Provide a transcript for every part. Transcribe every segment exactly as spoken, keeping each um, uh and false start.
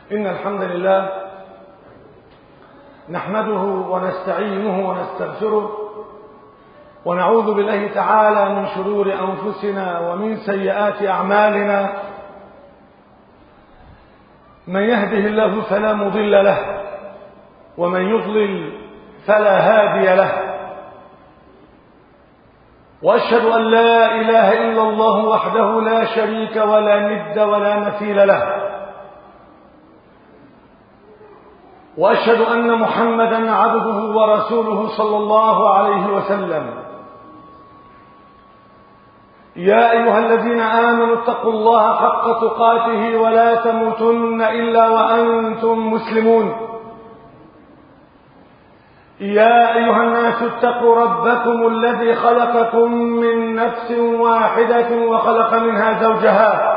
إن الحمد لله نحمده ونستعينه ونستغفره ونعوذ بالله تعالى من شرور أنفسنا ومن سيئات أعمالنا. من يهده الله فلا مضل له ومن يضلل فلا هادي له، وأشهد أن لا إله إلا الله وحده لا شريك ولا ند ولا مثيل له، وأشهد أن محمدا عبده ورسوله صلى الله عليه وسلم. يا أيها الذين آمنوا اتقوا الله حق تقاته ولا تموتن إلا وأنتم مسلمون. يا أيها الناس اتقوا ربكم الذي خلقكم من نفس واحدة وخلق منها زوجها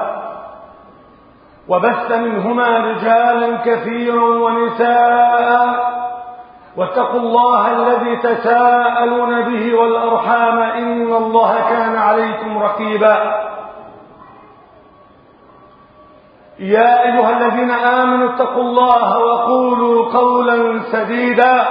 وبث منهما رجالا كثيرا ونساء، واتقوا الله الذي تساءلون به والأرحام إن الله كان عليكم رقيبا. يا أيها الذين آمنوا اتقوا الله وقولوا قولا سديدا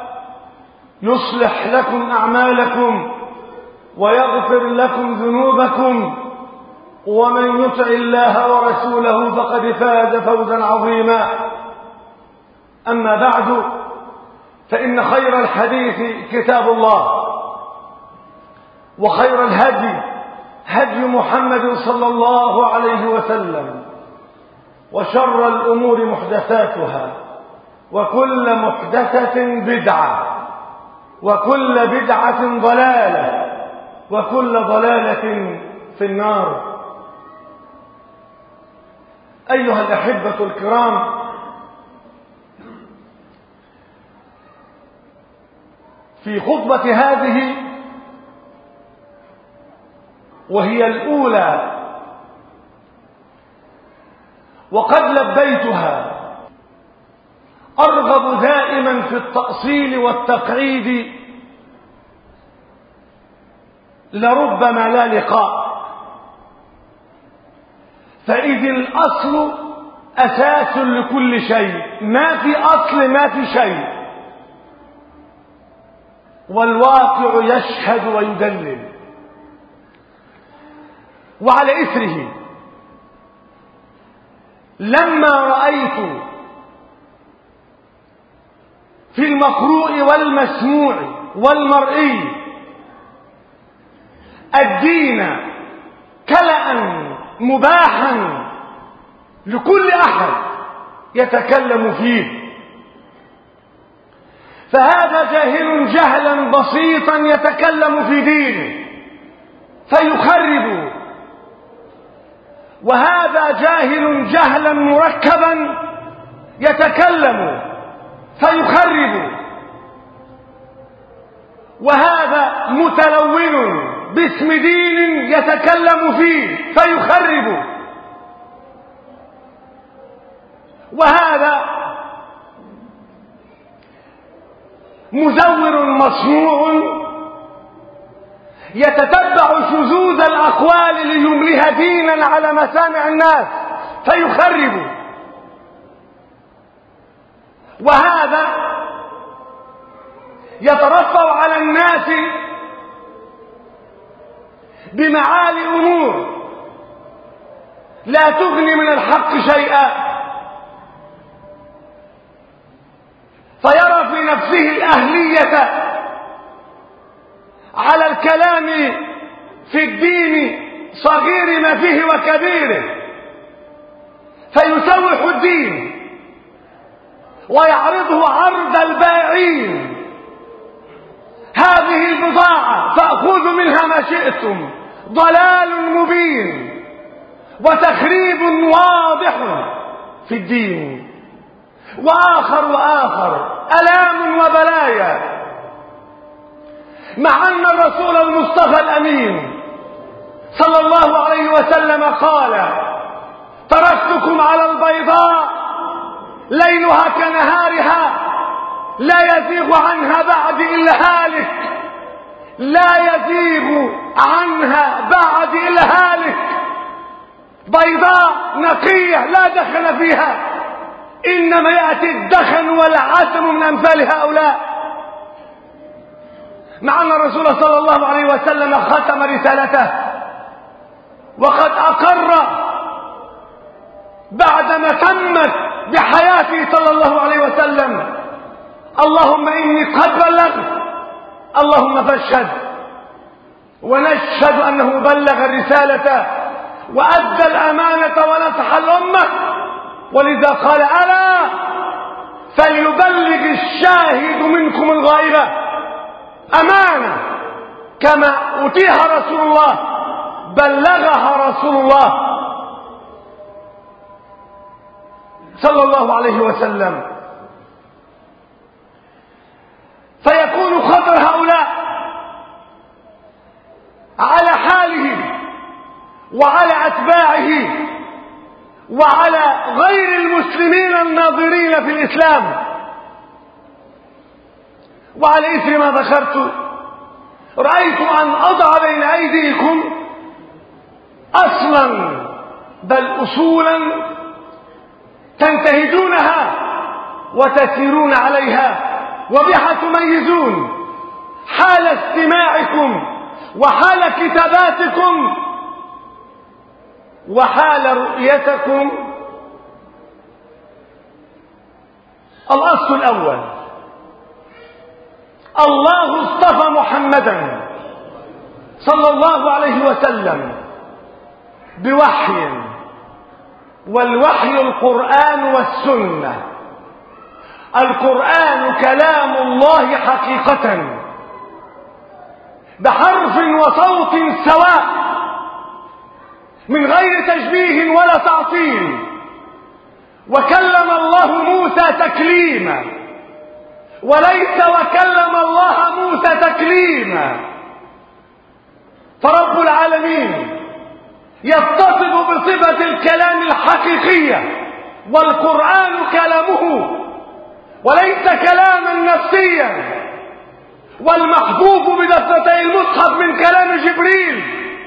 يصلح لكم أعمالكم ويغفر لكم ذنوبكم، ومن يطع الله ورسوله فقد فاز فوزا عظيما. أما بعد، فإن خير الحديث كتاب الله، وخير الهدي هدي محمد صلى الله عليه وسلم، وشر الأمور محدثاتها، وكل محدثة بدعة، وكل بدعة ضلالة، وكل ضلالة في النار. أيها الأحبة الكرام، في خطبة هذه وهي الأولى وقد لبيتها، أرغب دائما في التأصيل والتقعيد لربما لا لقاء، فإذ الأصل أساس لكل شيء، ما في أصل ما في شيء، والواقع يشهد ويدلل. وعلى إثره لما رأيت في المقروء والمسموع والمرئي الدين كلأ مباحا لكل أحد يتكلم فيه، فهذا جاهل جهلا بسيطا يتكلم في دينه فيخرب، وهذا جاهل جهلا مركبا يتكلم فيخرب، وهذا متلون باسم دين يتكلم فيه فيخرب، وهذا مزور مصنوع يتتبع شذوذ الأقوال ليملها دينا على مسامع الناس فيخرب، وهذا يترفع على الناس بمعالي أمور لا تغني من الحق شيئا، فيرى في نفسه الأهلية على الكلام في الدين صغير ما فيه وكبيره، فيسوح الدين ويعرضه عرض البائعين: هذه البضاعة فأخذوا منها ما شئتم، ضلال مبين وتخريب واضح في الدين. وآخر وآخر ألام وبلايا، مع أن الرسول المصطفى الأمين صلى الله عليه وسلم قال: تركتكم على البيضاء ليلها كنهارها لا يزيغ عنها بعد إلا هالك، لا يزيغ عنها بعد إلا هالك. بيضاء نقية لا دخل فيها إنما يأتي الدخن والعتم من أمثال هؤلاء، مع أن الرسول صلى الله عليه وسلم ختم رسالته وقد أقر بعدما تمت بحياته صلى الله عليه وسلم: اللهم إني قد بلغت، اللهم فاشهد. ونشهد أنه بلغ الرسالة وأدى الأمانة ونصح الأمة، ولذا قال: ألا فليبلغ الشاهد منكم الغائبة. أمانة كما أوتيها رسول الله بلغها رسول الله صلى الله عليه وسلم. فيكون خطر هؤلاء على حاله وعلى أتباعه وعلى غير المسلمين الناظرين في الإسلام. وعلى إثر ما ذكرت رأيت أن أضع بين أيديكم أصلا بل أصولا تنتهجونها وتسيرون عليها، وبها تميزون حال استماعكم وحال كتاباتكم وحال رؤيتكم. الأصل الأول: الله اصطفى محمدا صلى الله عليه وسلم بوحي، والوحي القرآن والسنة. القرآن كلام الله حقيقة بحرف وصوت سواء من غير تشبيه ولا تعطيل. وكلم الله موسى تكليما، وليس وكلم الله موسى تكليما. فرب العالمين يتصف بصفة الكلام الحقيقية، والقرآن كلامه وليس كلاما نفسيا. والمحبوب بدفتي المصحف من كلام جبريل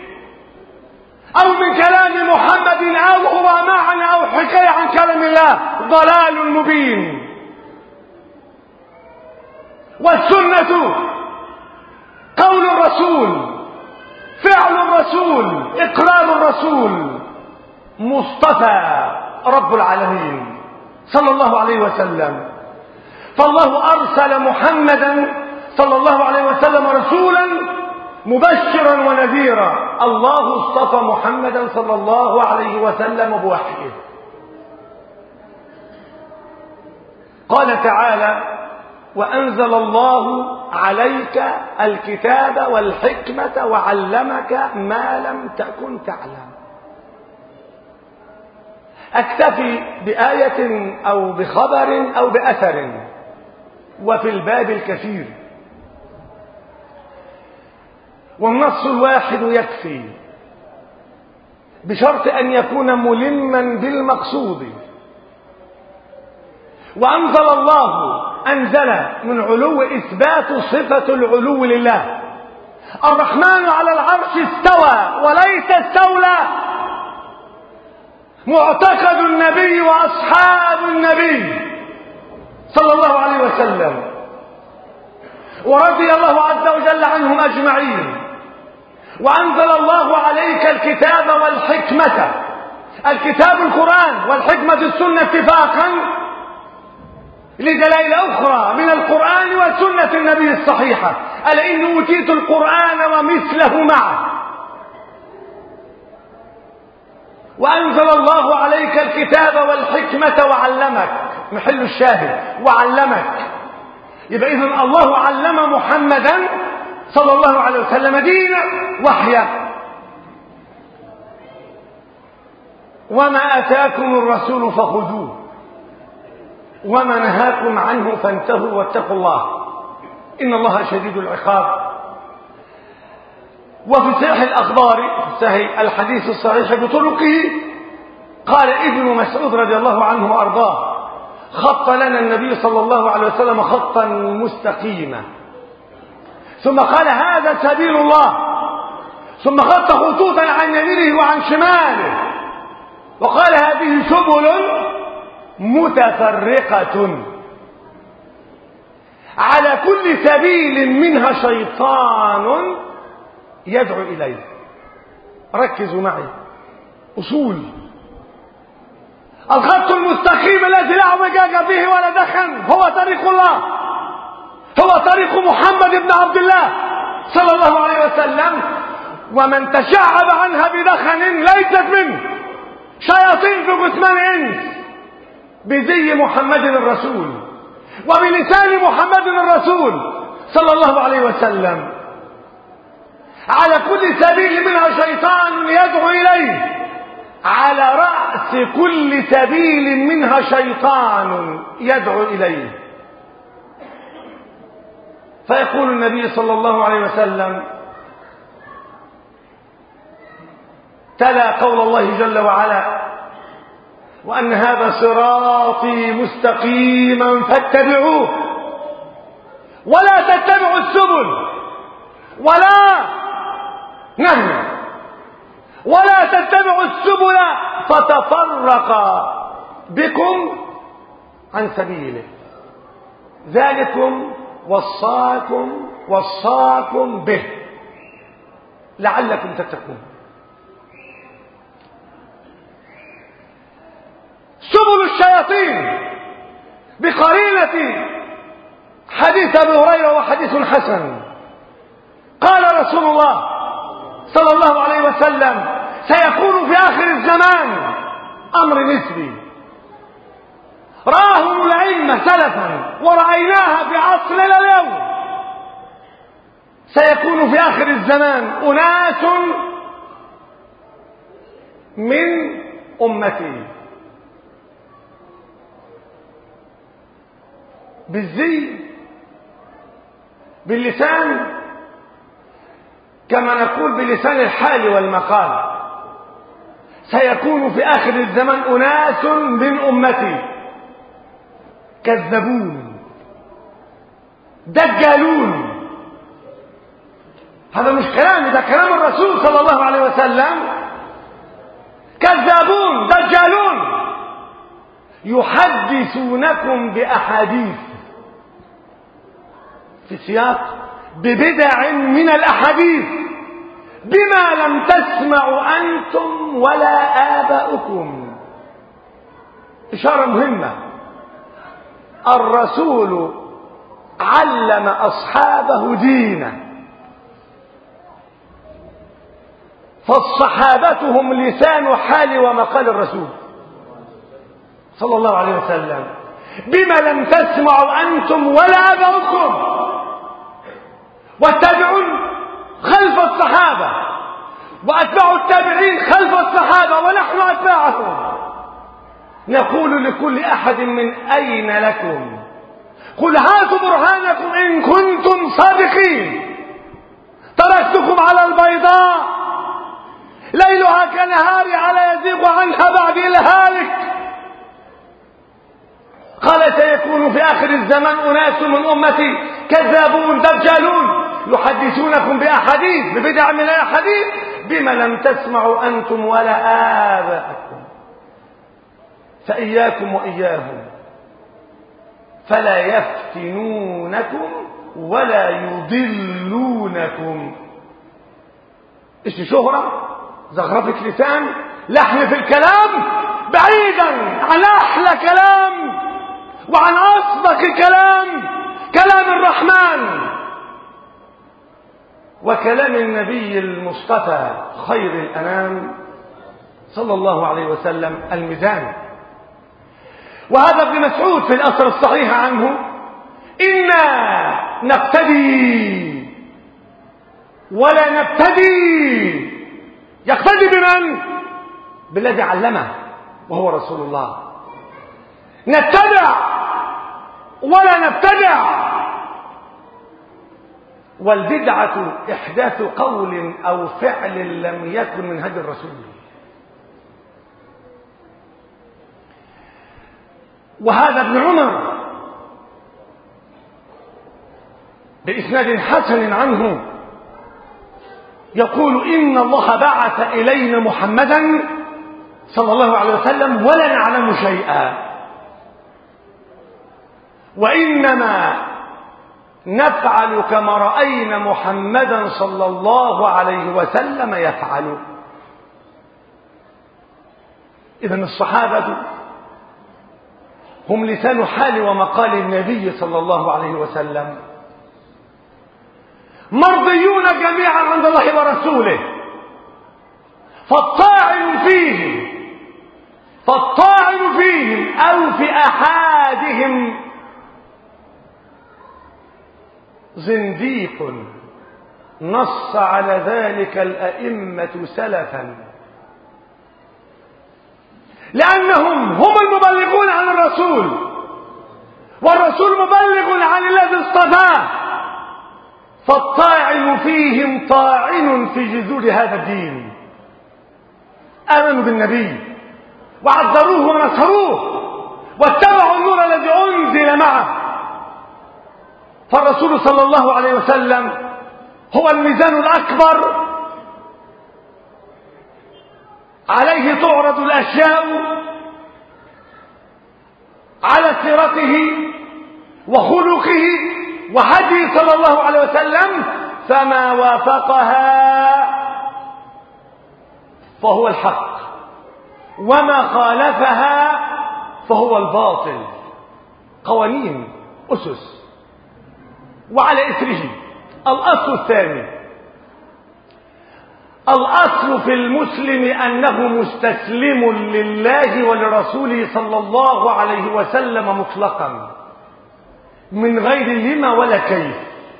أو من كلام محمد أو هو معنى أو حكاية عن كلام الله ضلال مبين. والسنة قول الرسول، فعل الرسول، إقرار الرسول، مصطفى رب العالمين صلى الله عليه وسلم. فالله أرسل محمدا صلى الله عليه وسلم رسولا مبشرا ونذيرا. الله اصطفى محمدا صلى الله عليه وسلم بوحيه. قال تعالى: وأنزل الله عليك الكتاب والحكمة وعلمك ما لم تكن تعلم. أكتفي بآية أو بخبر أو بأثر، وفي الباب الكثير، والنص الواحد يكفي بشرط أن يكون ملما بالمقصود. وأنزل الله أنزل من علو إثبات صفة العلو لله. الرحمن على العرش استوى وليس استولى. معتقد النبي وأصحاب النبي صلى الله عليه وسلم، ورضي الله عز وجل عنهم أجمعين. وأنزل الله عليك الكتاب والحكمة. الكتاب القرآن، والحكمة السنة اتفاقا لدلائل أخرى من القرآن وسنة النبي الصحيحة. ألا إن أوتيت القرآن ومثله معه. وأنزل الله عليك الكتاب والحكمة وعلمك، محل الشاهد، وعلمك. يبقى إذن الله علم محمدا صلى الله عليه وسلم دين وحيا. وما أتاكم الرسول فخذوه وما نهاكم عنه فانتهوا واتقوا الله إن الله شديد العقاب. وفي صحيح الأخبار، صحيح الحديث الصحيح بطرقه، قال ابن مسعود رضي الله عنه وأرضاه: خط لنا النبي صلى الله عليه وسلم خطا مستقيما، ثم قال: هذا سبيل الله، ثم خط خطوطا عن يمينه وعن شماله، وقال: هذه سبل متفرقة على كل سبيل منها شيطان يدعو إليه. ركزوا معي، أصول الخط المستقيم الذي لا اعوجاج فيه ولا دخن هو طريق الله، هو طريق محمد بن عبد الله صلى الله عليه وسلم. ومن تشعب عنها بدخن ليست منه، شياطين في جثمان انس بزي محمد الرسول وبلسان محمد الرسول صلى الله عليه وسلم. على كل سبيل منها شيطان يدعو إليه، على رأس كل سبيل منها شيطان يدعو إليه. فيقول النبي صلى الله عليه وسلم تلا قول الله جل وعلا: وأن هذا صراطي مستقيما فاتبعوه ولا تتبعوا السبل، ولا نهي ولا تتبعوا السبل فتفرق بكم عن سبيله، ذلكم وصاكم وصاكم به لعلكم تتقون. سبل الشياطين بقرينة حديث أبي هريرة وحديث حسن. قال رسول الله صلى الله عليه وسلم: سيكون في آخر الزمان أمر نسبي راهم الأئمة سلفا ورأيناها في عصرنا اليوم. سيكون في آخر الزمان أناس من أمتي بالزي باللسان، كما نقول بلسان الحال والمقال. سيكون في آخر الزمان أناس من أمتي كذبون دجالون. هذا مش كلامي، ده كلام الرسول صلى الله عليه وسلم. كذابون دجالون يحدثونكم بأحاديث في سياق ببدع من الأحاديث بما لم تسمعوا أنتم ولا آباؤكم. إشارة مهمة، الرسول علم أصحابه دينا، فالصحابة هم لسان حال ومقال الرسول صلى الله عليه وسلم بما لم تسمعوا أنتم ولا آباؤكم. واتبعوا خلف الصحابة وأتبعوا التابعين خلف الصحابة ونحن أتباعهم. نقول لكل أحد: من أين لكم؟ قل هاتوا برهانكم إن كنتم صادقين. تركتكم على البيضاء ليلها كنهاري على يزيغ عنها بعد الهالك. قال: سيكون في آخر الزمان أناس من أمتي كذابون دجالون يحدثونكم بأحاديث ببدع من الأحاديث بما لم تسمعوا أنتم ولا آباءكم. فإياكم وإياهم فلا يفتنونكم ولا يضلونكم. إيش شهرة، زخرفة لسان، لحن في الكلام، بعيدا عن أحلى كلام وعن أصدق كلام، كلام الرحمن وكلام النبي المصطفى خير الأنام صلى الله عليه وسلم الميزان. وهذا ابن مسعود في الأثر الصحيح عنه: إنا نقتدي ولا نبتدي. يقتدي بمن؟ بالذي علمه وهو رسول الله. نتبع ولا نبتدع. والبدعة إحداث قول أو فعل لم يكن من هدي الرسول. وهذا ابن عمر بإسناد حسن عنه يقول: إن الله بعث إلينا محمدا صلى الله عليه وسلم ولا نعلم شيئا. وإنما نفعل كما رأينا محمدا صلى الله عليه وسلم يفعل. إذن الصحابة هم لسان حال ومقال النبي صلى الله عليه وسلم، مرضيون جميعا عند الله ورسوله، فالطاعن فيهم فالطاعن فيهم أو في أحادهم زنديق، نص على ذلك الأئمة سلفا، لأنهم هم المبلغون عن الرسول، والرسول مبلغ عن الذي اصطفاه، فالطاعن فيهم طاعن في جذور هذا الدين. آمنوا بالنبي وعذروه ونصروه واتبعوا النور الذي أنزل معه، فالرسول صلى الله عليه وسلم هو الميزان الأكبر، عليه تعرض الأشياء، على سيرته وخلقه وهديه صلى الله عليه وسلم، فما وافقها فهو الحق، وما خالفها فهو الباطل. قوانين، أسس. وعلى إثره الأصل الثاني، الأصل في المسلم أنه مستسلم لله ولرسوله صلى الله عليه وسلم مطلقا، من غير لما ولا كيف،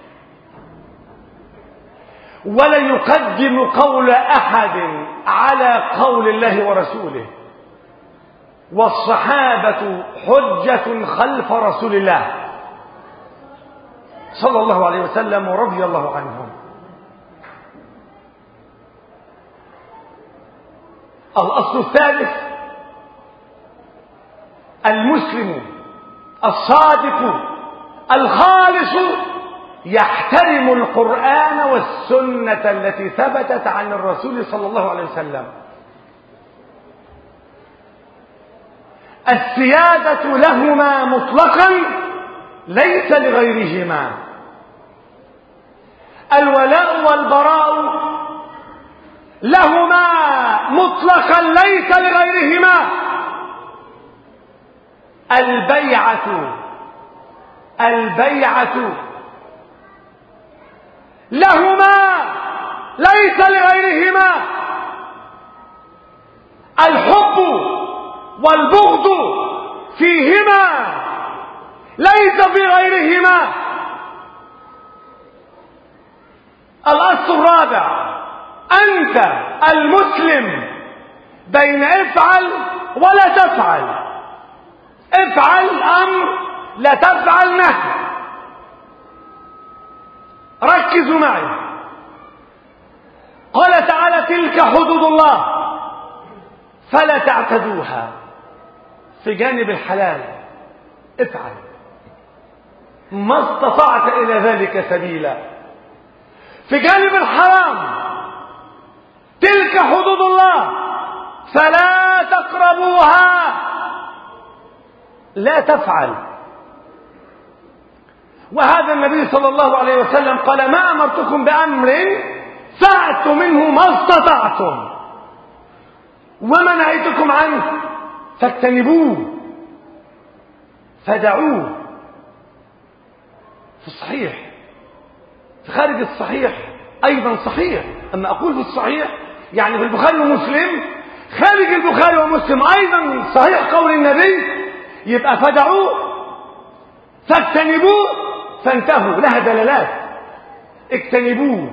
ولا يقدم قول أحد على قول الله ورسوله. والصحابة حجة خلف رسول الله صلى الله عليه وسلم ورضي الله عنهم. الأصل الثالث، المسلم الصادق الخالص يحترم القرآن والسنة التي ثبتت عن الرسول صلى الله عليه وسلم. السيادة لهما مطلقا ليس لغيرهما، الولاء والبراء لهما مطلقا ليس لغيرهما، البيعة البيعة لهما ليس لغيرهما، الحب والبغض فيهما ليس في غيرهما. الأصل الرابع، أنت المسلم بين افعل ولا تفعل، افعل أمر، لا تفعل نهي. ركزوا معي، قال تعالى: تلك حدود الله فلا تعتدوها. في جانب الحلال افعل ما استطعت إلى ذلك سبيلا. في جانب الحرام تلك حدود الله فلا تقربوها، لا تفعل. وهذا النبي صلى الله عليه وسلم قال: ما أمرتكم بأمر فأتوا منه ما استطعتم، وما نهيتكم عنه فاجتنبوه فدعوه. في الصحيح، في خارج الصحيح أيضا صحيح. أما أقول في الصحيح يعني في البخاري ومسلم، خارج البخاري ومسلم أيضا صحيح قول النبي، يبقى فدعوه فاجتنبوه فانتهوا، لها دلالات. اجتنبوه،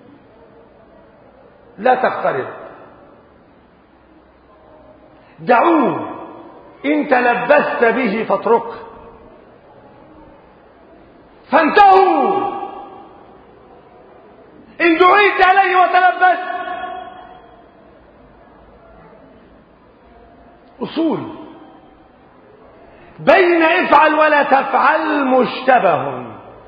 لا تقترب. دعوه، إن تلبست به فاتركه. فانتهوا، إن دعيت عليه وتلبست. أصول بين افعل ولا تفعل مشتبه.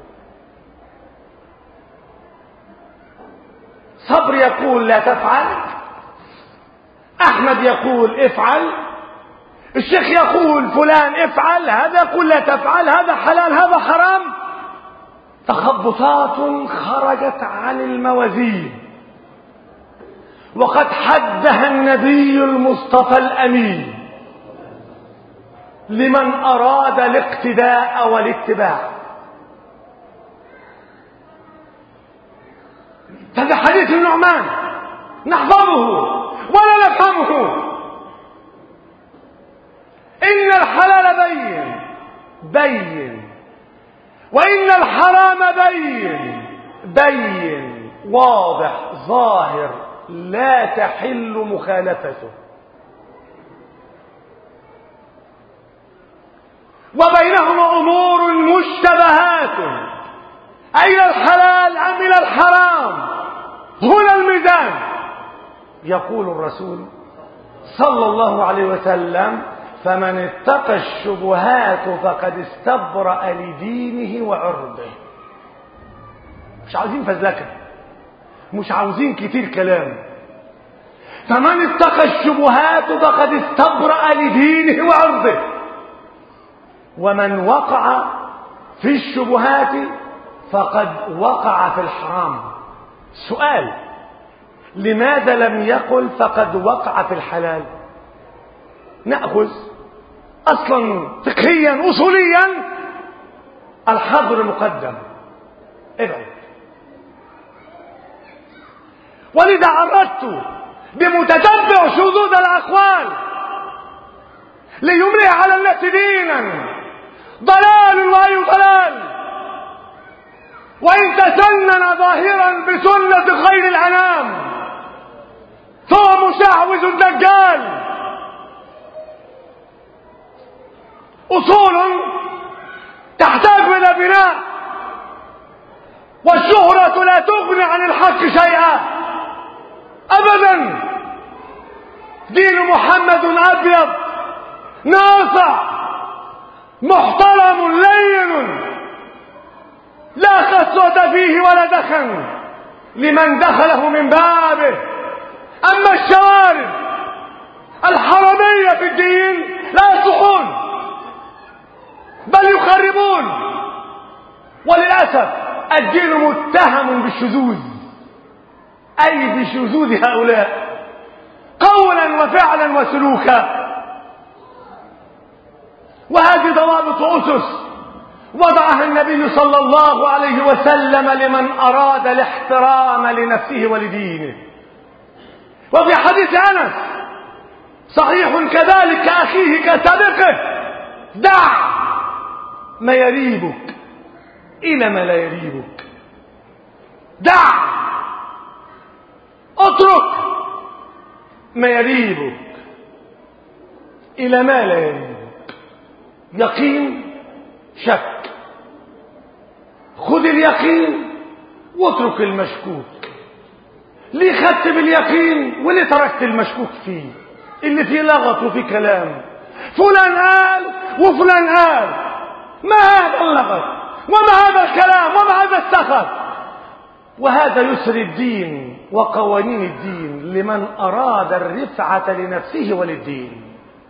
صبر يقول لا تفعل، أحمد يقول افعل، الشيخ يقول فلان افعل، هذا يقول لا تفعل، هذا حلال هذا حرام. تخبطات خرجت عن الموازين، وقد حدها النبي المصطفى الأمين لمن أراد الاقتداء والاتباع. هذا حديث النعمان نحفظه ولا نفهمه. إن الحلال بين بين، وإن الحرام بين بين، واضح ظاهر لا تحل مخالفته. وبينهما أمور مشتبهات، أين الحلال أم إلى الحرام؟ هنا الميزان. يقول الرسول صلى الله عليه وسلم: فمن اتقى الشبهات فقد استبرأ لدينه وعرضه. مش عاوزين فزلكة، مش عاوزين كتير كلام. فمن اتقى الشبهات فقد استبرأ لدينه وعرضه. ومن وقع في الشبهات فقد وقع في الحرام. سؤال: لماذا لم يقل فقد وقع في الحلال؟ نأخذ أصلا فقهيا أصوليا الحظر مقدم، ابعد. ولذا عرضت بمتتبع شذوذ الأقوال ليملئ على الناس دينا ضلال وأي ضلال، وإن تسنن ظاهرا بسنة خير الأنام فهو مشعوذ الدجال. أصول تحتاج إلى بناء، والشهرة لا تغني عن الحق شيئا أبدا. دين محمد أبيض ناصع محترم لين لا خسوة فيه ولا دخن لمن دخله من بابه. أما الشوارب الحرامية في الدين لا يصلحون بل يخربون. وللأسف الدين متهم بالشذوذ، أي بشذوذ هؤلاء قولا وفعلا وسلوكا. وهذه ضوابط أسس وضعها النبي صلى الله عليه وسلم لمن أراد الاحترام لنفسه ولدينه. وفي حديث أنس صحيح كذلك كأخيه كسابقه: دع ما يريبك إلى ما لا يريبك. دع، اترك ما يريبك إلى ما لا يريبك. يقين شك، خذ اليقين واترك المشكوك. ليه خدت باليقين وليه تركت المشكوك فيه اللي فيه لغط وفيه كلام؟ فلان قال وفلان قال، ما هذا اللغط وما هذا الكلام وما هذا السخط؟ وهذا يسر الدين وقوانين الدين لمن أراد الرفعة لنفسه وللدين.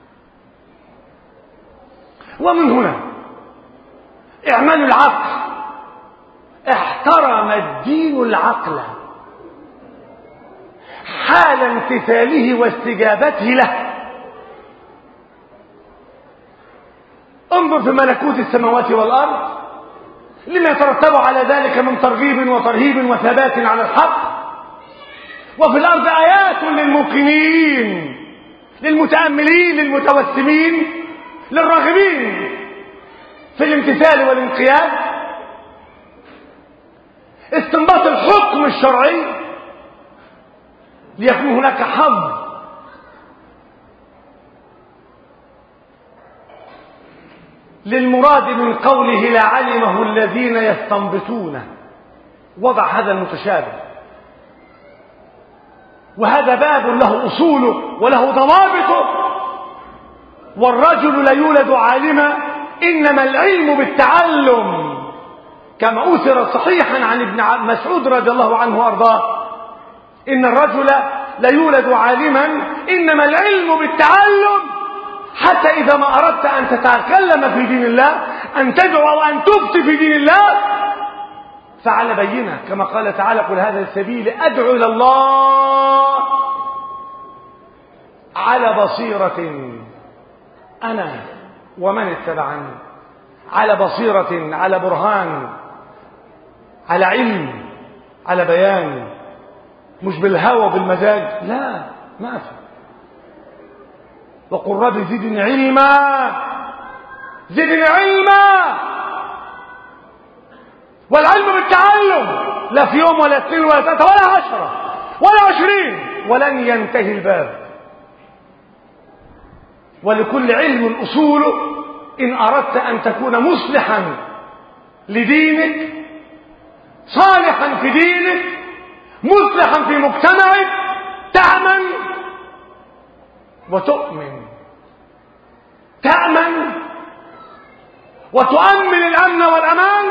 ومن هنا اعمال العقل. احترم الدين العقل حال امتثاله واستجابته له. انظر في ملكوت السماوات والأرض لما يترتب على ذلك من ترغيب وترهيب وثبات على الحق. وفي الأرض آيات للموقنين للمتأملين للمتوسمين للراغبين في الامتثال والانقياد. استنباط الحكم الشرعي ليكون هناك حظ للمراد من قوله لعلمه الذين يستنبطونه. وضع هذا المتشابه، وهذا باب له أصوله وله ضوابطه. والرجل لا يولد عالما، إنما العلم بالتعلم، كما أثر صحيحا عن ابن مسعود رضي الله عنه وأرضاه: إن الرجل لا يولد عالما إنما العلم بالتعلم. حتى إذا ما أردت أن تتكلم في دين الله، أن تدعو وأن تفتي في دين الله، فعلى بينة كما قال تعالى: قل هذا السبيل أدعو إلى الله على بصيرة أنا ومن اتبعني. على بصيرة، على برهان، على علم، على بيان، مش بالهوى وبالمزاج، لا، ما في. وقل رب زدني علما، زدني علما. والعلم بالتعلم، لا في يوم ولا اثنين ولا ثلاثة ولا عشرة ولا عشرين، ولن ينتهي الباب. ولكل علم أصوله. إن أردت أن تكون مصلحا لدينك، صالحا في دينك، مصلحا في مجتمعك، تأمن وتؤمن، تأمن وتؤمن الأمن والأمان،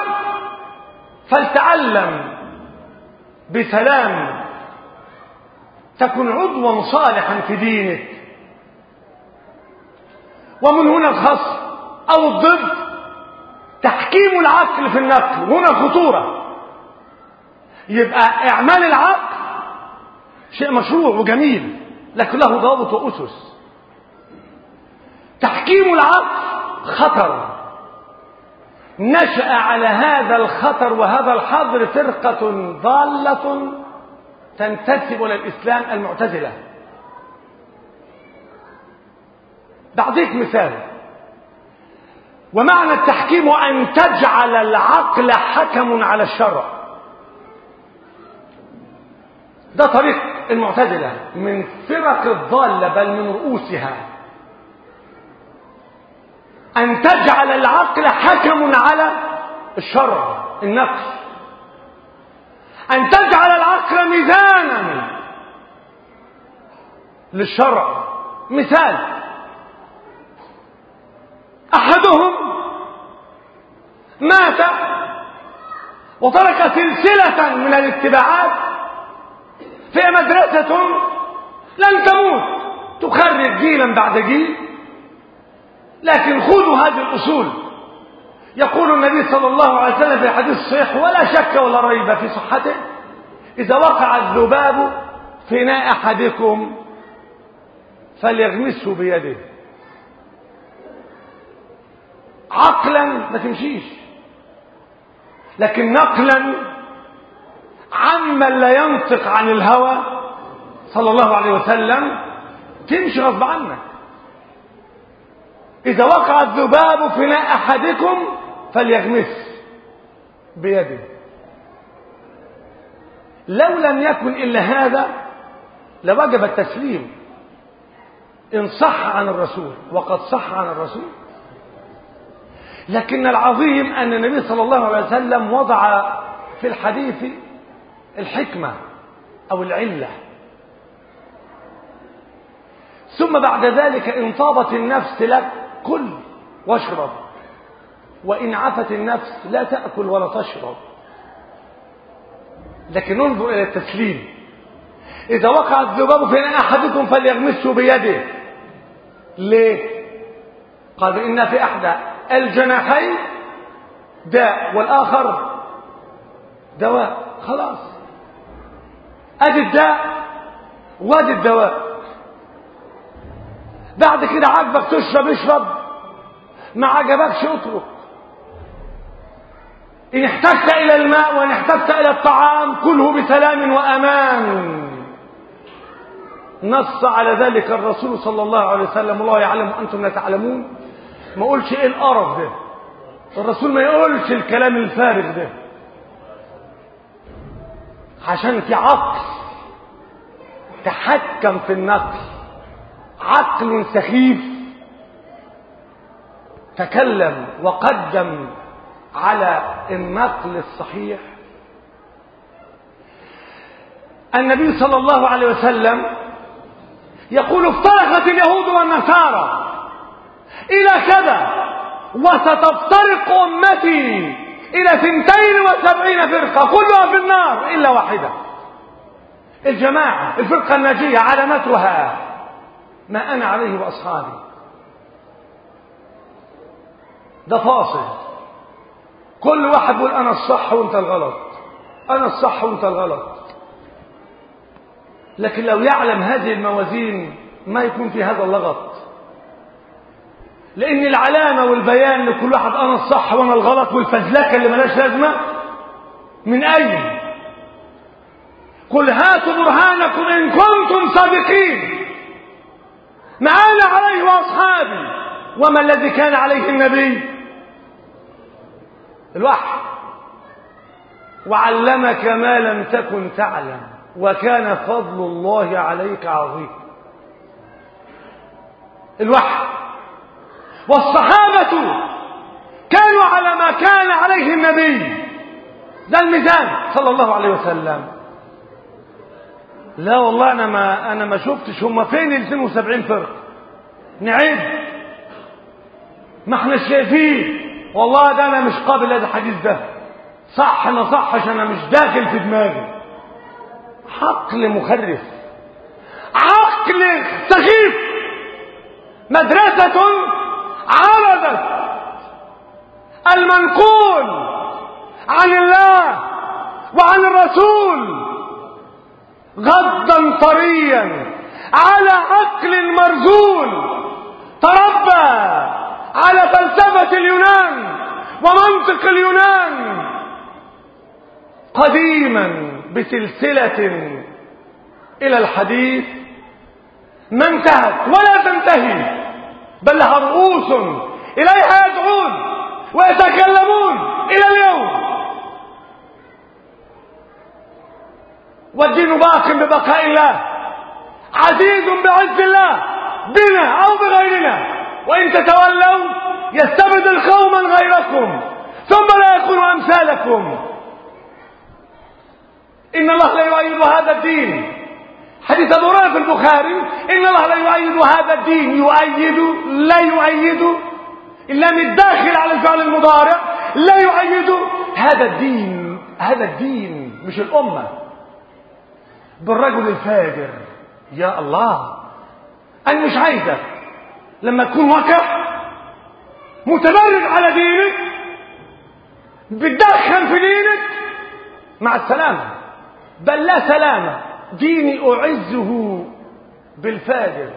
فلتعلم بسلام تكن عضوا صالحا في دينك. ومن هنا الخصم أو الضد تحكيم العقل في النقل، هنا خطورة. يبقى إعمال العقل شيء مشروع وجميل، لكن له ضوابط وأسس. تحكيم العقل خطر. نشأ على هذا الخطر وهذا الحظر فرقة ضالة تنتسب إلى الإسلام، المعتزلة. بعطيك مثال. ومعنى التحكيم أن تجعل العقل حكم على الشرع. ده طريق المعتزلة من فرق الضالة، بل من رؤوسها. أن تجعل العقل حكم على الشرع، النقل. أن تجعل العقل ميزانا للشرع. مثال: أحدهم مات وترك سلسلة من الاتباعات، في مدرسة لن تموت، تخرج جيلا بعد جيل. لكن خذوا هذه الأصول. يقول النبي صلى الله عليه وسلم في الحديث الصحيح ولا شك ولا ريب في صحته: إذا وقع الذباب في إناء أحدكم فليغمسه بيده. عقلا ما تمشيش، لكن نقلا عمن لا ينطق عن الهوى صلى الله عليه وسلم تمشي غصب عنك. إذا وقع الذباب في إناء أحدكم فليغمس بيده. لو لم يكن إلا هذا لوجب التسليم إن صح عن الرسول، وقد صح عن الرسول. لكن العظيم أن النبي صلى الله عليه وسلم وضع في الحديث الحكمة أو العلة. ثم بعد ذلك إن طابت النفس لك كل واشرب، وإن عفت النفس لا تأكل ولا تشرب. لكن انظر إلى التسليم: إذا وقع الذباب في إناء أحدكم فليغمسه بيده. ليه؟ قال إن في أحد الجناحين داء والآخر دواء. خلاص، أدي الداء وادي الدواء. بعد كده عجبك تشرب اشرب، ما عجبكش اترك. إن احتجت إلى الماء وإن احتجت إلى الطعام كله بسلام وأمان. نص على ذلك الرسول صلى الله عليه وسلم: الله يعلم وأنتم لا تعلمون. ما قولش إيه القرف ده، الرسول ما يقولش الكلام الفارغ ده، عشان في عقل تحكم في النقل، عقل سخيف تكلم وقدم على النقل الصحيح. النبي صلى الله عليه وسلم يقول: افترقت اليهود والنصارى إلى كذا وستفترق أمتي إلى ثنتين وسبعين فرقة كلها في النار إلا واحدة. الجماعة، الفرقة الناجية، علامتها ما أنا عليه وأصحابي. ده فاصل، كل واحد يقول انا الصح وانت الغلط، انا الصح وانت الغلط. لكن لو يعلم هذه الموازين ما يكون في هذا اللغط، لان العلامة والبيان لكل واحد انا الصح وانا الغلط والفزلكة اللي ملاش لازمة من اين؟ قل هاتوا برهانكم ان كنتم صادقين، ما انا عليه واصحابي. وما الذي كان عليه النبي؟ الوحي. وعلمك ما لم تكن تعلم وكان فضل الله عليك عظيم. الوحي. والصحابة كانوا على ما كان عليه النبي، ده الميزان صلى الله عليه وسلم. لا والله انا ما انا ما شفتش هم فين ال اثنين وسبعين فرقه، نعيد ما احنا شايفين. والله ده انا مش قابل هذا الحديث ده، صح ما صحش انا مش داخل في دماغي. عقل مخرف، عقل سخيف، مدرسة عرضت المنقول عن الله وعن الرسول غضا طريا على عقل مرزول تربى على فلسفة اليونان ومنطق اليونان قديما بسلسلة إلى الحديث ما انتهت ولا تنتهي، بل لها رؤوس إليها يدعون ويتكلمون إلى اليوم. والدين باق ببقاء الله، عزيز بعز الله بنا أو بغيرنا، وإن تتولوا يستبدل قوما غيركم ثم لا يكونوا أمثالكم. إن الله لا يؤيد هذا الدين، حديث أبو هريرة في البخاري، إن الله لا يؤيد هذا الدين، يؤيد لا يؤيد إلا من الداخل على الفعل المضارع، لا يؤيد هذا الدين، هذا الدين مش الأمة بالرجل الفاجر. يا الله، أنا مش عايزك لما تكون وقع متبرد على دينك بتدخل في دينك مع السلامة، بل لا سلامة. ديني أعزه بالفاجر،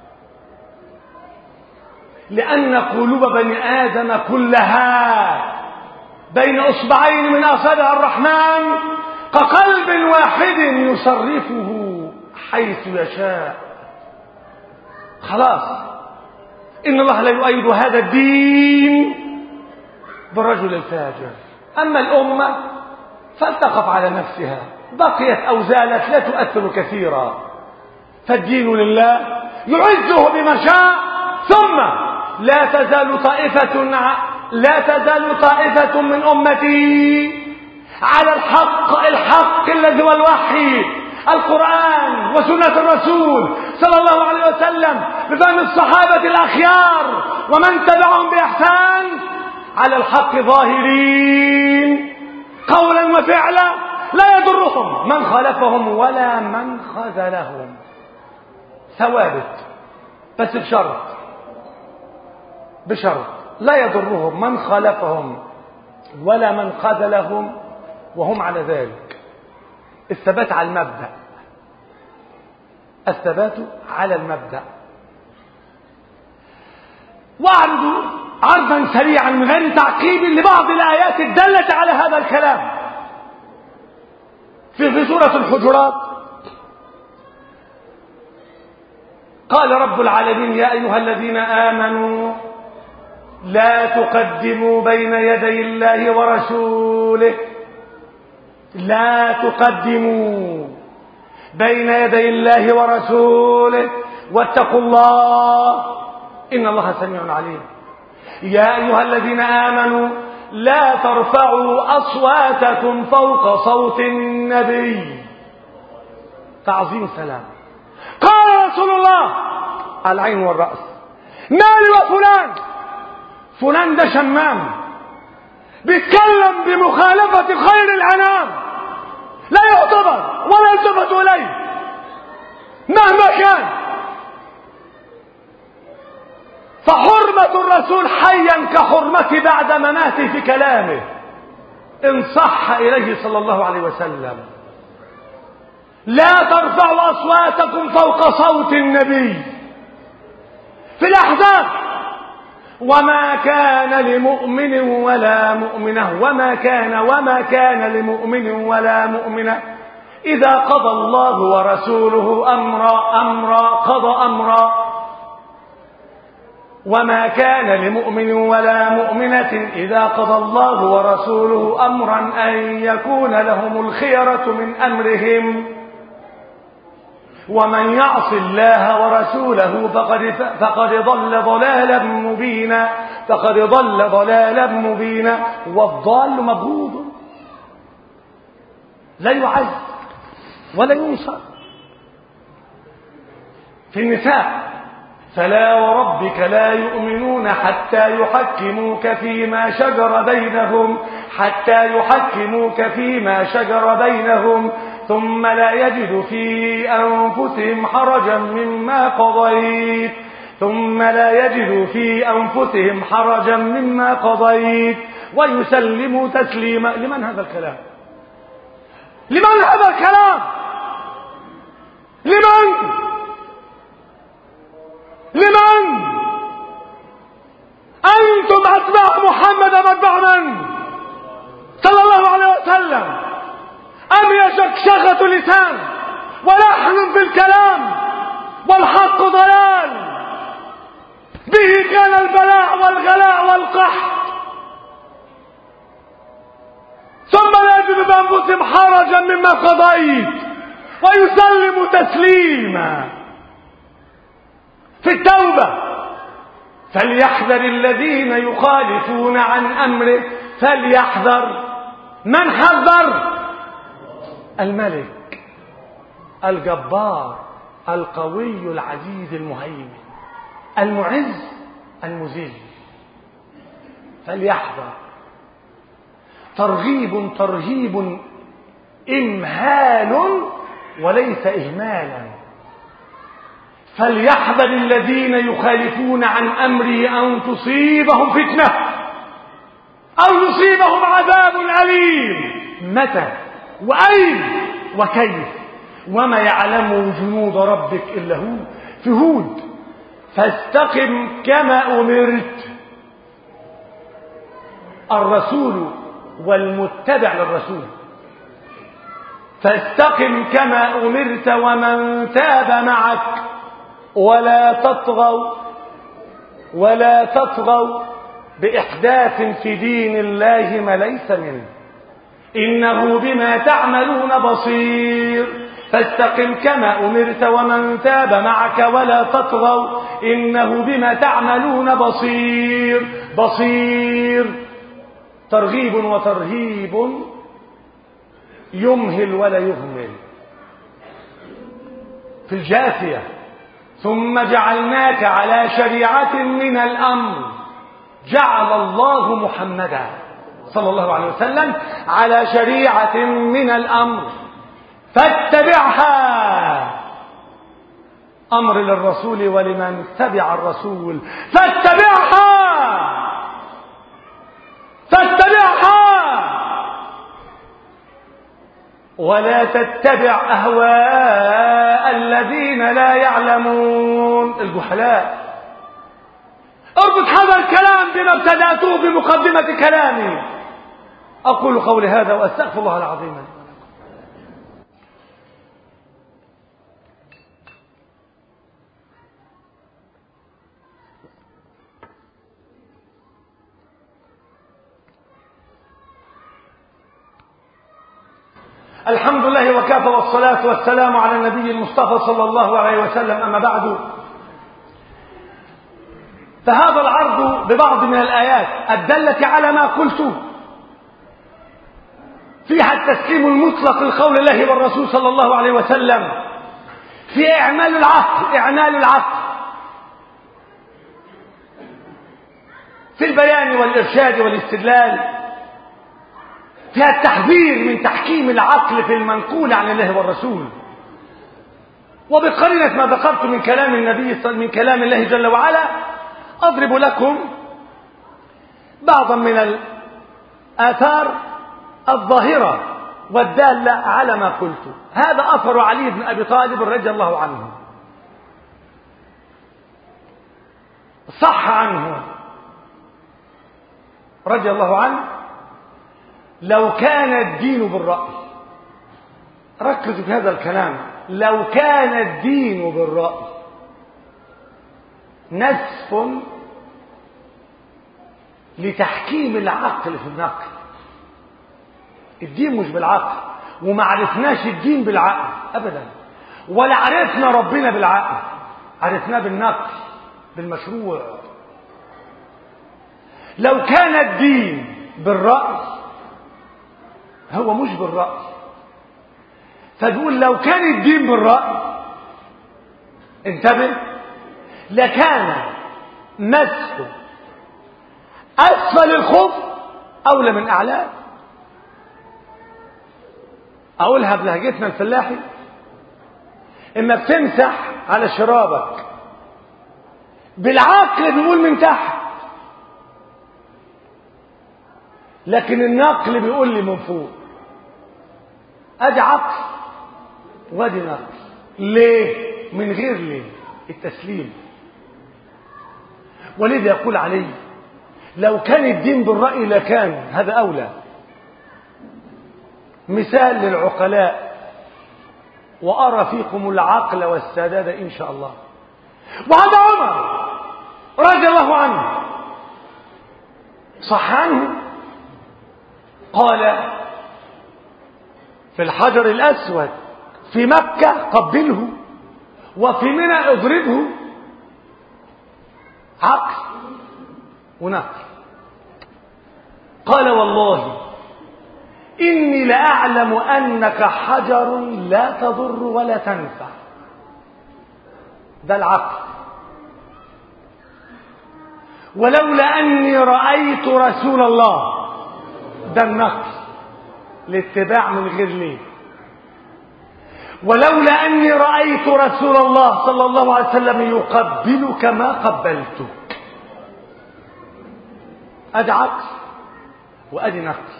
لأن قلوب بني آدم كلها بين أصبعين من أصابع الرحمن كقلب واحد يصرفه حيث يشاء. خلاص، إن الله لا يؤيد هذا الدين بالرجل الفاجر. أما الأمة فلتقف على نفسها، بقيت أو زالت لا تؤثر كثيرا، فالدين لله يعزه بما شاء. ثم لا تزال طائفة لا تزال طائفة من أمتي على الحق، الحق الذي هو الوحي، القرآن وسنة الرسول صلى الله عليه وسلم بفهم الصحابة الأخيار ومن تبعهم بإحسان، على الحق ظاهرين قولا وفعلا، لا يضرهم من خالفهم ولا من خذلهم. ثوابت، بس بشرط، بشرط لا يضرهم من خالفهم ولا من خذلهم وهم على ذلك. الثبات على المبدأ، الثبات على المبدأ. وأعرض عرضا سريعا من غير تعقيب لبعض الآيات الدالة على هذا الكلام في في سورة الحجرات. قال رب العالمين: يا أيها الذين آمنوا لا تقدموا بين يدي الله ورسوله، لا تقدموا بين يدي الله ورسوله واتقوا الله إن الله سميع عليم. يا أيها الذين آمنوا لا ترفعوا أصواتكم فوق صوت النبي. تعظيم سلام. قال رسول الله: العين والرأس، مالي وفلان، فلان ده شمام بيتكلم بمخالفة خير الأنام، لا يعتبر ولا يلتفت إليه مهما كان. فحرمة الرسول حيا كحرمة بعد مماته في كلامه إن صح إليه صلى الله عليه وسلم. لا ترفعوا أصواتكم فوق صوت النبي في الأحزاب. وما كان لمؤمن ولا مؤمنة وما كان وما كان لمؤمن ولا مؤمنة إذا قضى الله ورسوله أمرا أمرا قضى أمرا وما كان لمؤمن ولا مؤمنة إذا قضى الله ورسوله أمرا أن يكون لهم الخيرة من أمرهم ومن يعص الله ورسوله فقد فقد ضل ضلالا مبينا فقد ضل ضلالا مبينا. والضال مبغوض لا يعز ولا ينصر. في النساء فلا وربك لا يؤمنون حتى يحكموك فيما شجر بينهم حتى يحكموك فيما شجر بينهم ثم لا يجدوا في أنفسهم حرجا مما قضيت ثم لا يجدوا في أنفسهم حرجا مما قضيت ويسلموا تسليما. لمن هذا الكلام؟ لمن هذا الكلام؟ لمن؟ لمن؟ أنتم أتباع محمد أتباع من؟ صلى الله عليه وسلم. أم هي شخشخة لسان ولحن في الكلام والحق ضلال به كان البلاء والغلاء والقحط ثم لا يجد بأنفسهم حرجا مما قضيت ويسلم تسليما. في التوبة فليحذر الذين يخالفون عن أمره فليحذر. من حذر؟ الملك الجبار القوي العزيز المهيمن المعز المذل. فليحذر. ترغيب ترهيب إمهال وليس إهمالا. فليحذر الذين يخالفون عن أمره أن تصيبهم فتنة أو يصيبهم عذاب أليم. متى وأين وكيف؟ وما يعلم جنود ربك إلا هو. في هود فاستقم كما أمرت. الرسول والمتبع للرسول. فاستقم كما أمرت ومن تاب معك ولا تطغوا ولا تطغوا بإحداث في دين الله ما ليس منه إنه بما تعملون بصير. فاستقم كما أمرت ومن تاب معك ولا تطغوا إنه بما تعملون بصير. بصير ترغيب وترهيب يمهل ولا يهمل. في الجاثية ثم جعلناك على شريعة من الأمر. جعل الله محمدا صلى الله عليه وسلم على شريعة من الأمر فاتبعها. أمر للرسول ولمن تبع الرسول. فاتبعها فاتبعها ولا تتبع أهواء الذين لا يعلمون الجهلاء. اربط هذا الكلام بما ابتدأته بمقدمة كلامي. أقول قولي هذا وأستغفر الله العظيم. الحمد لله وكفى والصلاة والسلام على النبي المصطفى صلى الله عليه وسلم. أما بعد فهذا العرض ببعض من الآيات الدالة على ما قلت فيها التسليم المطلق لقول الله والرسول صلى الله عليه وسلم في إعمال العقل إعمال العقل في البيان والإرشاد والاستدلال. فيها التحذير من تحكيم العقل في المنقول عن الله والرسول. وبقرينة ما ذكرت من كلام النبي من كلام الله جل وعلا أضرب لكم بعضا من الآثار الظاهرة والدالة على ما قلت. هذا أثر علي بن أبي طالب رضي الله عنه، صح عنه رضي الله عنه: لو كان الدين بالرأي، ركزوا في هذا الكلام، لو كان الدين بالرأي نسف لتحكيم العقل في النقل. الدين مش بالعقل، وما عرفناش الدين بالعقل أبدا، ولا عرفنا ربنا بالعقل، عرفناه بالنقل بالمشروع. لو كان الدين بالرأي، هو مش بالرأي، فتقول لو كان الدين بالرأي انتبه لكان مسح أسفل الخف أولى من أعلاه. أقولها بلهجتنا الفلاحي: إما بتمسح على شرابك بالعقل بيقول من تحت، لكن النقل بيقول لي من فوق. ادي عقل وادي نقل. ليه؟ من غير ليه؟ التسليم. ولذا يقول علي: لو كان الدين بالرأي لكان هذا أولى. مثال للعقلاء: وأرى فيكم العقل والسداد إن شاء الله. وهذا عمر رضي الله عنه، صح عنه قال في الحجر الأسود في مكة: قبله، وفي منى اضربه. عقل ونقل. قال: والله إني لأعلم أنك حجر لا تضر ولا تنفع. ده العقل. ولولا أني رأيت رسول الله، ده النقل، الاتباع من غير ليه. ولولا أني رأيت رسول الله صلى الله عليه وسلم يقبلك ما قبلتك. أدي عقل وأدي نقل.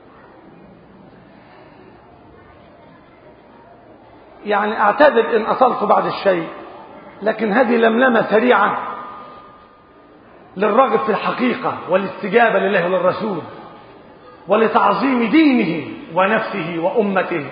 يعني أعتذر إن أصلت بعد الشيء، لكن هذه لملمة سريعة للرغب في الحقيقة والاستجابة لله وللرسول ولتعظيم دينه ونفسه وأمته.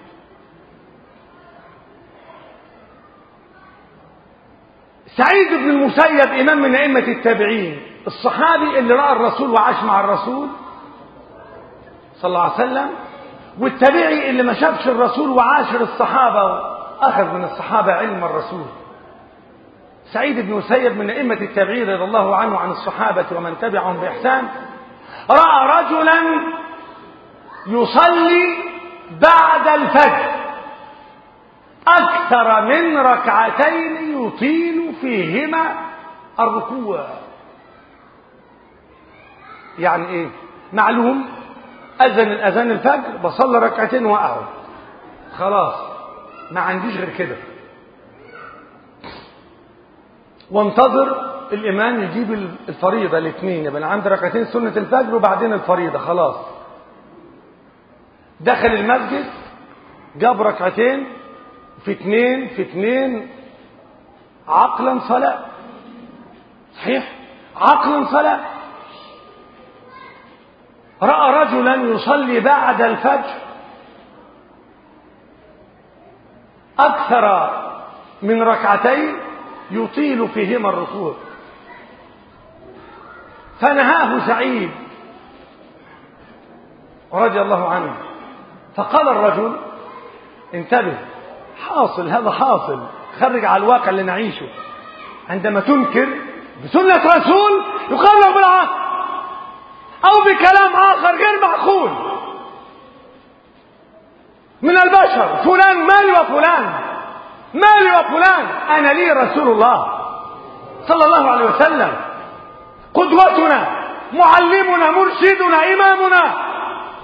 سعيد بن المسيب إمام من أئمة التابعين، الصحابي اللي رأى الرسول وعاش مع الرسول صلى الله عليه وسلم، والتابعي اللي ما شافش الرسول وعاشر الصحابة وأخذ من الصحابة علم الرسول. سعيد بن المسيب من أئمة التابعين رضي الله عنه عن الصحابة ومن تبعهم بإحسان، رأى رجلا يصلي بعد الفجر أكثر من ركعتين يطيل فيهما الركوع. يعني إيه؟ معلوم أذن الأذان الفجر بصلي ركعتين وأقعد، خلاص ما عنديش غير كده، وانتظر الإمام يجيب الفريضة الاثنين، يبقى أنا عندي ركعتين سنة الفجر وبعدين الفريضة، خلاص. دخل المسجد جاب ركعتين في اثنين في اثنين، عقلا صلاة، صحيح، عقلا صلاة. رأى رجلا يصلي بعد الفجر أكثر من ركعتين يطيل فيهما الركوع، فنهاه سعيد رضي الله عنه. فقال الرجل: انتبه، حاصل هذا حاصل، خرج على الواقع اللي نعيشه. عندما تنكر بسنة رسول يقال له بالعقل أو بكلام آخر غير معقول من البشر، فلان مالي وفلان مالي وفلان، أنا لي رسول الله صلى الله عليه وسلم قدوتنا معلمنا مرشدنا إمامنا.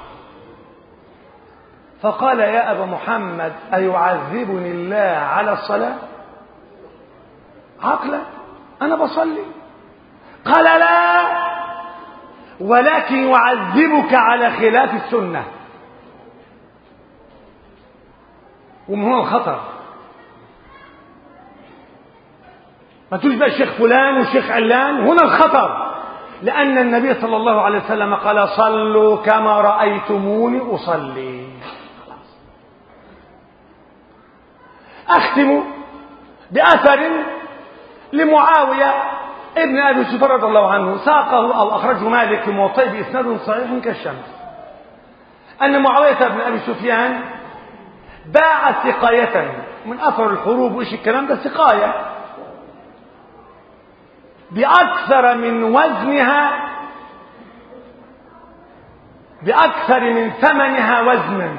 فقال: يا أبا محمد أيعذبني الله على الصلاة؟ عقلا أنا بصلي قال لا، ولكن يعذبك على خلاف السنة. ومن هنا الخطر. ما تقولش بقى الشيخ فلان والشيخ علان، هنا الخطر. لأن النبي صلى الله عليه وسلم قال صلوا كما رأيتموني أصلي. أختم بأثر لمعاوية ابن أبي سفيان رضي الله عنه، ساقه أو أخرجه مالك في موطئ بإسناد صحيح كالشمس، أن معاوية بن أبي سفيان باع سقاية من أثر الحروب وإيش الكلام ده، سقاية بأكثر من وزنها، بأكثر من ثمنها وزنا.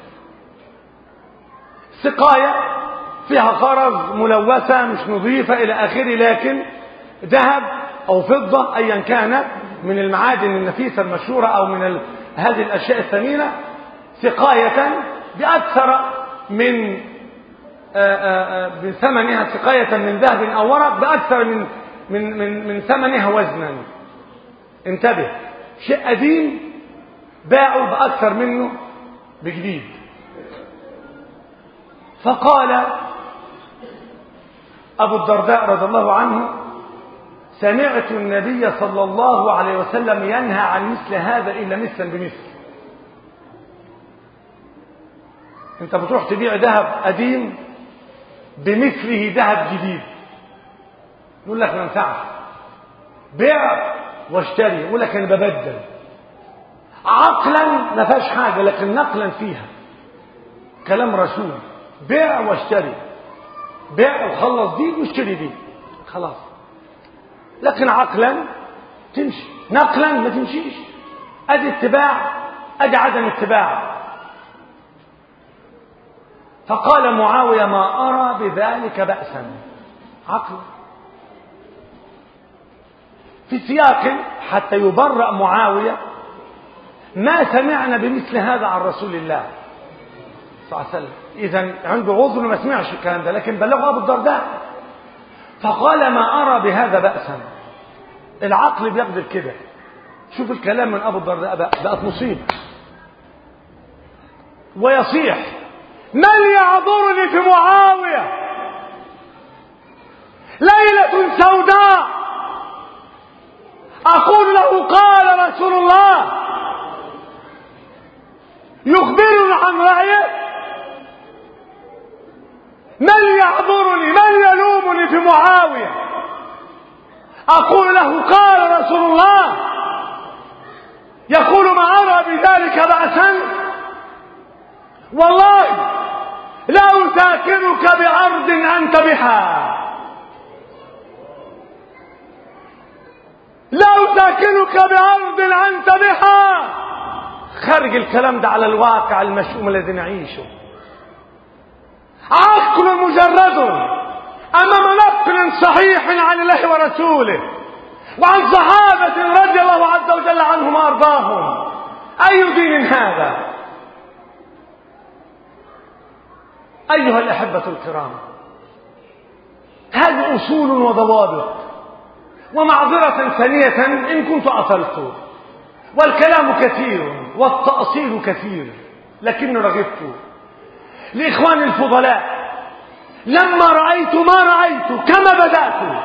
سقاية فيها خرز ملوثة مش نظيفة إلى آخره، لكن ذهب أو فضة أيا كانت من المعادن النفيسة المشهورة أو من ال... هذه الأشياء الثمينة، سقاية بأكثر من من ثمنها، سقاية من ذهب أو ورق بأكثر من من من من ثمنها وزنا. انتبه، شيء قديم باعوا بأكثر منه بجديد. فقال أبو الدرداء رضي الله عنه سمعت النبي صلى الله عليه وسلم ينهى عن مثل هذا إلا مثلا بمثل. انت بتروح تبيع ذهب قديم بمثله ذهب جديد، يقول لك ما ينفعش، بيع واشتري، يقول لك انا ببدل. عقلا ما فيهاش حاجه، لكن نقلا فيها كلام رسول، بيع واشتري، بيع وخلص دي واشتري دي، خلاص. لكن عقلا تمشي، نقلا ما تمشيش. ادي اتباع، ادي عدم اتباع. فقال معاوية ما أرى بذلك بأسا، عقلا. في سياق حتى يبرأ معاوية، ما سمعنا بمثل هذا عن رسول الله صلى الله عليه وسلم. إذن عنده عذر ما سمعش الكلام ده، لكن بلغه أبو الدرداء. فقال ما أرى بهذا بأسا. العقل بيقدر كده. شوف الكلام من أبو الدرداء بقت مصيبة. ويصيح من يعذرني في معاوية؟ ليلة سوداء أقول له قال رسول الله يخبرني عن رأيه. من يعذرني، من يلومني في معاوية؟ أقول له قال رسول الله، يقول ما أرى بذلك بأسا. والله لا أساكنك بأرض أنت بها، لا أساكنك بأرض أنت بها. خرج الكلام ده على الواقع المشؤوم الذي نعيشه. عقل مجرد أمام نقل صحيح عن الله ورسوله وعن صحابة رضي الله عز وجل عنهم وأرضاهم. أي دين هذا؟ أيها الأحبة الكرام، هذه أصول وضوابط. ومعذرة ثانية إن كنت أطلت، والكلام كثير والتأصيل كثير، لكن رغبت لإخواني الفضلاء لما رأيت ما رأيت كما بدأت،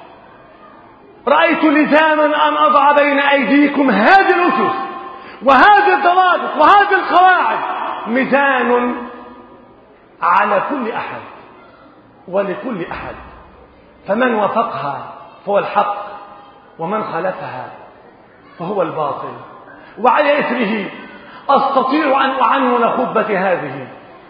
رأيت لزاما أن أضع بين أيديكم هذه الأسس وهذه الضوابط وهذه القواعد، ميزان على كل أحد ولكل أحد، فمن وافقها فهو الحق، ومن خالفها فهو الباطل. وعلى إثره أستطيع أن أعنون خطبة هذه: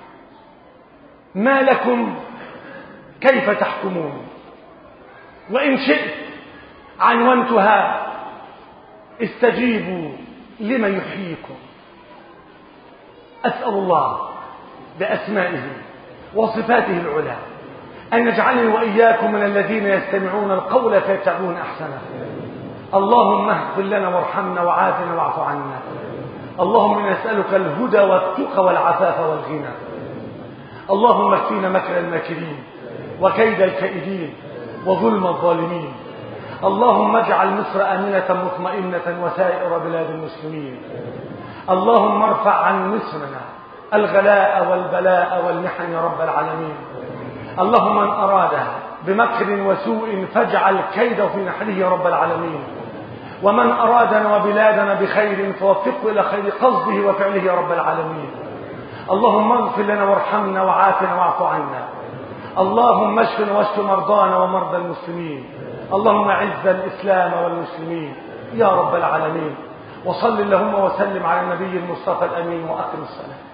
ما لكم كيف تحكمون؟ وإن شئت عنونتها: استجيبوا لمن يحييكم. أسأل الله بأسمائه وصفاته العلى أن يجعلني وإياكم من الذين يستمعون القول فيتبعون أحسنه. اللهم اغفر لنا وارحمنا وعافنا واعف عنا. اللهم نسألك الهدى والتقى والعفاف والغنى. اللهم اكفينا مكر الماكرين وكيد الكائدين وظلم الظالمين. اللهم اجعل مصر آمنة مطمئنة وسائر بلاد المسلمين. اللهم ارفع عن مصرنا الغلاء والبلاء والمحن يا رب العالمين. اللهم من أرادها بمكر وسوء فاجعل كيده في نحره يا رب العالمين. ومن أرادنا وبلادنا بخير فوفقه إلى خير قصده وفعله يا رب العالمين. اللهم اغفر لنا وارحمنا وعافنا واعف عنا. اللهم اشفنا واشف مرضانا ومرضى المسلمين. اللهم اعز الإسلام والمسلمين يا رب العالمين. وصل اللهم وسلم على النبي المصطفى الأمين وأقم الصلاة.